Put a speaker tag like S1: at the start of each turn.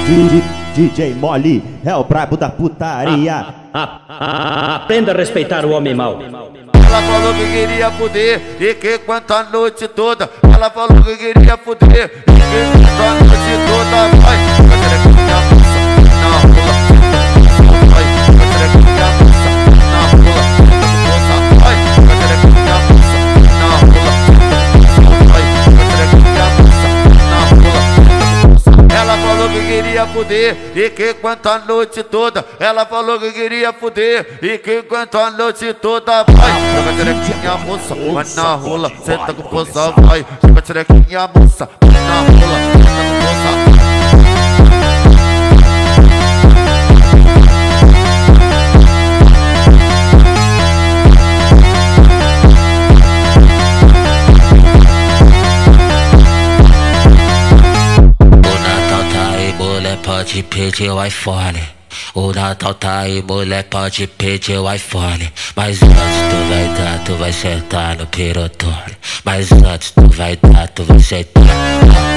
S1: DJ Mole é o brabo da putaria.
S2: Aprenda a respeitar o homem mau.
S3: Ela falou que queria fuder e que quanto a noite toda. Ela falou que queria fuder e que quanto a noite toda. Vai, cacerequinha moça, na rola. Vai, cacerequinha moça, na rola. Vai, cacerequinha moça, na rola. Vai, cacerequinha moça, na rola. Ela falou que queria fuder e que quanto a noite toda. Ela falou que queria fuder e que quanto a noite toda. Vai, joga xerequinha moça, vai na rola, senta com força, vai. Joga xerequinha moça, vai na rola, senta com força.
S4: Pode pedir o iPhone. O Natal tá aí, mulher, pode pedir o iPhone. Mas antes tu vai dar, tu vai sentar no pirotone. Mas antes tu vai dar, tu vai sentar.